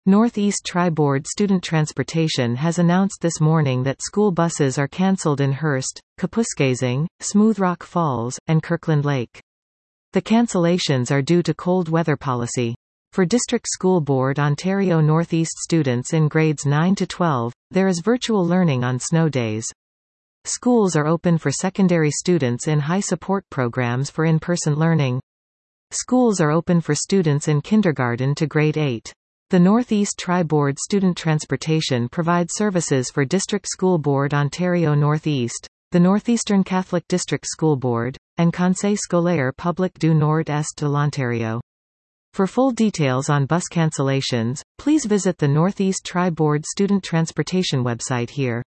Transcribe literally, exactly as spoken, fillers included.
Northeast Tri-Board Student Transportation has announced this morning that school buses are cancelled in Hearst, Kapuskasing, Smooth Rock Falls, and Kirkland Lake. The cancellations are due to cold weather policy. For District School Board Ontario Northeast students in grades nine to twelve, there is virtual learning on snow days. Schools are open for secondary students in high support programs for in-person learning. Schools are open for students in kindergarten to grade eight. The Northeast Tri-Board Student Transportation provides services for District School Board Ontario Northeast, the Northeastern Catholic District School Board, and Conseil Scolaire Public du Nord-Est de l'Ontario. For full details on bus cancellations, please visit the Northeast Tri-Board Student Transportation website here.